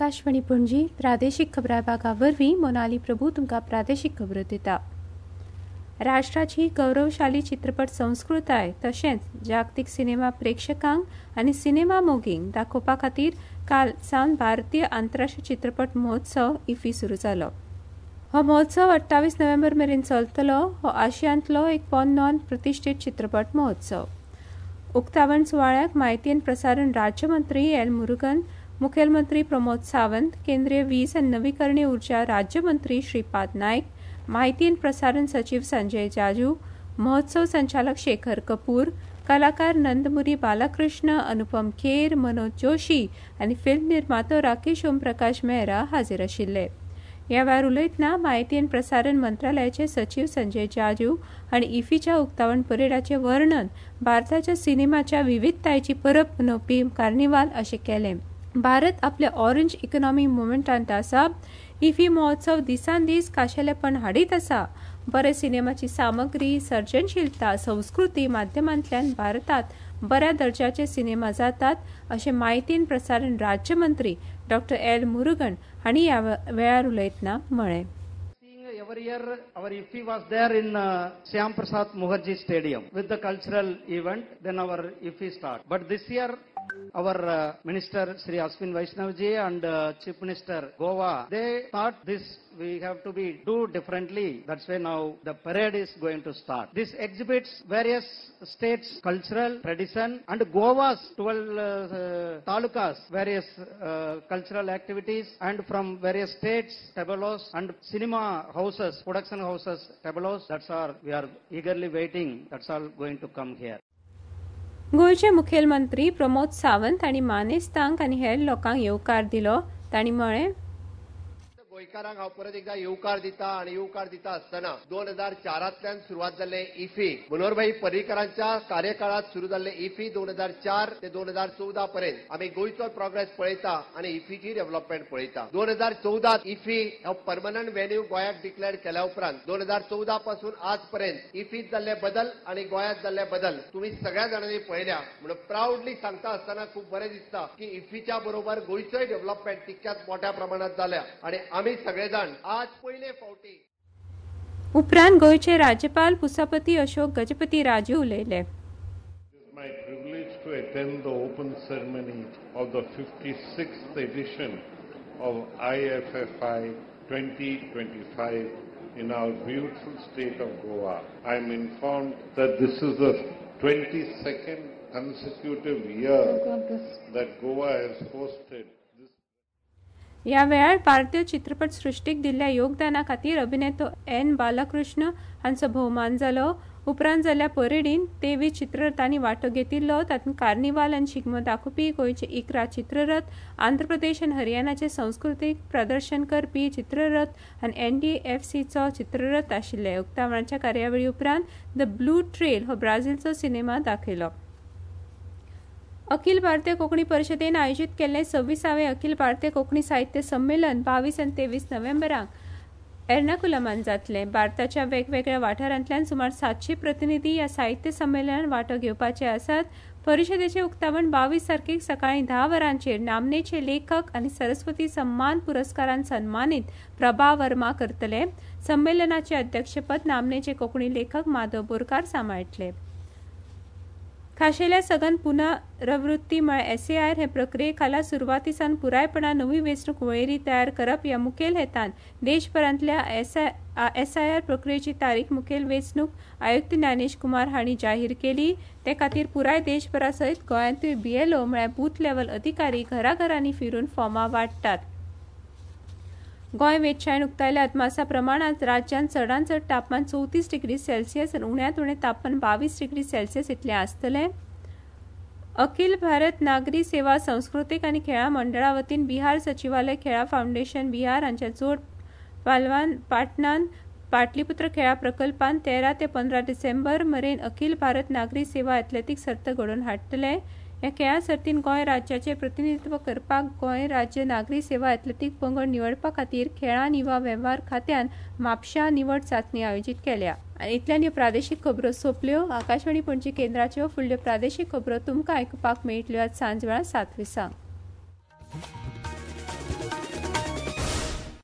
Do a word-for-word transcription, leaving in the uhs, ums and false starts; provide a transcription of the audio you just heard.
आकाशवाणी पणजी प्रादेशीक खबरां विभागा वरवीं मोनाली प्रभू तुमकां प्रादेशीक खबरो दिता। राष्ट्राची गौरवशाली चित्रपट संस्कृताय तशेंच जागतीक सिनेमा प्रेक्षकांक आनी सिनेमा मोगींक दाखोवपा खातीर काल सावन भारतीय आंतरराष्ट्रीय चित्रपट महोत्सव इफ्फी सुरू जालो। हो महोत्सव अठ्ठावीस नोव्हेंबर मेरेन चलतलो। हो आशियांतलो एक पोरनोन प्रतिश्ठीत चित्रपट महोत्सव। उक्तावण सुवाळ्याक म्हायती आनी प्रसारण राज्यमंत्री एल मुरुगन, मुखेलमंत्री प्रमोद सावंत, केंद्रीय वीज आनी नवीकरणीय उर्जा राज्यमंत्री श्रीपाद नायक, म्हायती आनी प्रसारण सचिव संजय जाजू, महोत्सव संचालक शेखर कपूर, कलाकार नंदमुरी बालकृष्ण, अनुपम खेर, मनोज जोशी आनी फिल्म निर्मातो राकेश ओमप्रकाश मेहरा हाजीर आशिल्ले। ह्या वेळार उलयतना म्हायती आनी प्रसारण मंत्रालयाचे सचिव संजय जाजू हांणी इफ्फीच्या उक्तावण परेडाचें वर्णन भारताच्या सिनेमाच्या विविधतायेची परब मनोवपी कार्निवाल अशें केलें। भारत आपल्या ऑरेंज इकॉनॉमी मुवमेंटांत आसा। इफ्फी महोत्सव दिसान दीस खाशेलेपण हाडीत आसा। बरे सिनेमाची सामग्री, सर्जनशीलता, संस्कृती माध्यमांतल्यान भारतात बऱ्या दर्जाचे सिनेमा जातात अशें म्हायती आनी प्रसारण राज्यमंत्री डॉक्टर एल मुरुगन हांणी ह्या वेळार उलयतना म्हळें। Every year our IFFI was there in uh, Shyam Prasad Mukherjee Stadium with the cultural event, then our IFFI start. But this year our uh, Minister Sri Ashwin Vaishnavji and uh, Chief Minister Goa, they thought this we have to be do differently. That's why now the parade is going to start. This exhibits various states' cultural tradition and Goa's twelve uh, uh, talukas, various uh, cultural activities, and from various states, tabelos and cinema houses, production houses, tabelos. That's all we are eagerly waiting. That's all going to come here. गोयचे मुखेलमंत्री प्रमोद सावंत हांणी मानेस्तांक आनी हेर लोकांक येवकार दिलो। तांणी म्हळें, गोंयकारांक हांव परत एकदा येवकार दिता आनी येवकार दिता आसतना दोन हजार चारांतल्यान सुरवात जाल्ले इफ्फी मनोहरभाई पर्रीकरांच्या कार्यकाळात सुरू जाल्ले इफ्फी दोन हजार चार ते दोन हजार चौदा पर्यंत आमी गोंयचो प्रोग्रेस पळयता आनी इफ्फीची डेव्हलपमेंट पळयता। दोन हजार चौदात इफ्फी हो परमनंट व्हेन्यू गोंयाक डिक्लेअर केल्या उपरांत दोन हजार चौदा पासून आज पर्यंत इफ्फीत जाल्ले बदल आनी गोंयांत जाल्ले बदल तुमी सगळ्या जाणांनी पळयल्या म्हणून प्राऊडली सांगता आसतना खूब बरें दिसता की इफ्फीच्या बरोबर गोंयचोय डेव्हलपमेंट तितक्याच मोठ्या प्रमाणात जाल्या आनी आमी सगळेजाण आज पयले फावटी। उपरांत गोयचे राज्यपाल पुसापती अशोक गजपती राजू उलयले। It is my privilege to attend the open ceremony of the fifty-sixth edition of I F F I twenty twenty-five in our beautiful state of Goa. I am informed that this is the twenty-second consecutive year that Goa has hosted. ह्या वेळार भारतीय चित्रपट सृष्टीक दिल्ल्या योगदाना खातीर अभिनेतो N Balkrishna हांचो भोवमान जालो। उपरांत जाल्ल्या परेडीन तेवीस चित्ररथांनी वांटो घेतिल्लो। तातूंत कार्निवाल आनी शिगमो दाखोवपी गोंयचे इकरा चित्ररथ, आंध्र प्रदेश आनी हरियाणाचे संस्कृतीक प्रदर्शन करपी चित्ररथ आनी एन डी एफ सीचो चित्ररथ आशिल्ले। उक्तावणाच्या कार्यावळी उपरांत द ब्लू ट्रेल हो ब्राझीलचो सिनेमा दाखयलो। अखिल भारतीय कोंकणी परिशदेन आयोजीत केल्लें सव्वीसावें अखिल भारतीय कोंकणी साहित्य संमेलन बावीस आनी तेवीस नोव्हेंबराक एर्नाकुलमान जातलें। भारताच्या वेगवेगळ्या वाठारांतल्यान सुमार सातशे प्रतिनिधी ह्या साहित्य संमेलनात वांटो घेवपाचे आसात। परिशदेचें उक्तावण बावीस तारखेक सकाळीं धा वरांचेर नामनेचे लेखक आनी सरस्वती सन्मान पुरस्कारान सन्मानीत प्रभा वर्मा करतले। संमेलनाचे अध्यक्षपद नामनेचे कोंकणी लेखक माधव बोरकार सांबाळटले। खाशेल्या सघन पुनर्वृत्ती म्हळ्यार एस ए आय हे प्रक्रिये खाला सुरवाती सावन पुरायपणान नवी वेंचणूक वळेरी तयार करप ह्या मुखेल हेतान देशभरांतल्या एस आय आर प्रक्रियेची तारीख मुखेल वेंचणूक आयुक्त ज्ञानेश कुमार हांणी जाहीर केली। ते खातीर पुराय देशभरा सयत गोंयांतूय बी एल ओ म्हळ्यार बूथ लेव्हल अधिकारी घराघरांनी फिरून फॉर्मां वांटतात। गोंय वेधशाळेन उक्तायल्या अदमासा प्रमाणांत राज्यांत चडांत चड तापमान चवतीस डिग्री सेल्सियस आनी उण्यांत उणें तापमान बावीस डिग्री सेल्सियस इतलें आसतलें। अखिल भारत नागरी सेवा संस्कृतीक आनी खेळां मंडळा वतीन बिहार सचिवालय खेळा फाउंडेशन बिहार हांच्या जोड पालवान पाटणान पाटलीपुत्र खेळा प्रकल्पान तेरा ते पंदरा डिसेंबर मेरेन अखिल भारत नागरी सेवा एथलेटीक सर्त घडोवन हाडटले। ह्या खेळा सर्तीन गोंय राज्याचे प्रतिनिधित्व करपाक गोंय राज्य नागरी सेवा एथलेटीक पंगड निवडपा खातीर खेळां युवा वेव्हार खात्यान म्हापशा निवड चांचणी आयोजीत केल्या। आनी इतल्यान ह्यो प्रादेशीक खबरो सोंपल्यो। आकाशवाणी पणजी केंद्राच्यो फुडल्यो प्रादेशीक खबरो तुमकां आयकुपाक मेळटल्यो आज सांज वेळा सात विसांक।